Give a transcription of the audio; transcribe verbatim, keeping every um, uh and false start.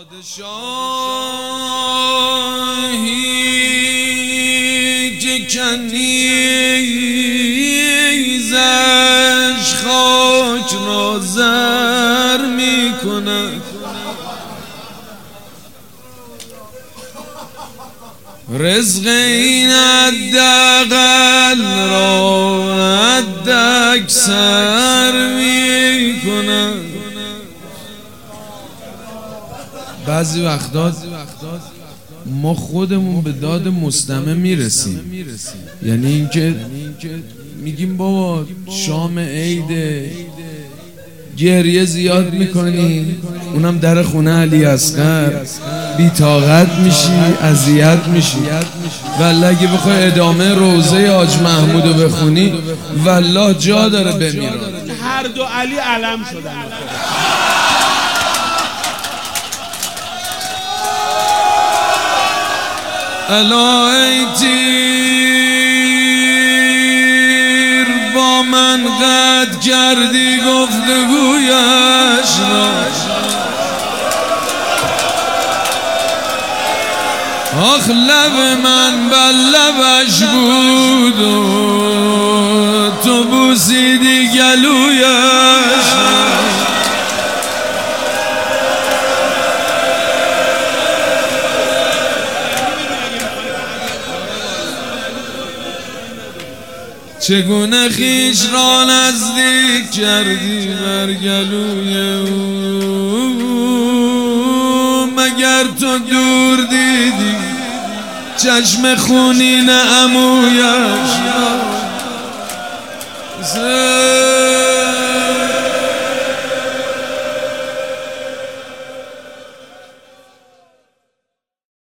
پادشاهی که کنیزش خاک را زر می کند، رزق این حداقل را حداکثر می کند. بعضی وقتا ما خودمون به داد مستمع میرسیم، یعنی اینکه میگیم بابا شام عیده، گریه زیاد میکنی، اونم در خونه علی اصغر، بی طاقت میشی، اذیت میشی. والله اگه بخوای ادامه روزه حاج محمودو بخونی والله جا داره بمیرن. هر دو علی علم شدن. الا ای تیر با من قد کردی گفتگویش را، آخ لب من بر لبش بود و تو بوسیدی گلویش را. چگونه خیش را نزدیک کردی بر گلوی او، مگر تو دور دیدی چشم خونین عمویش را.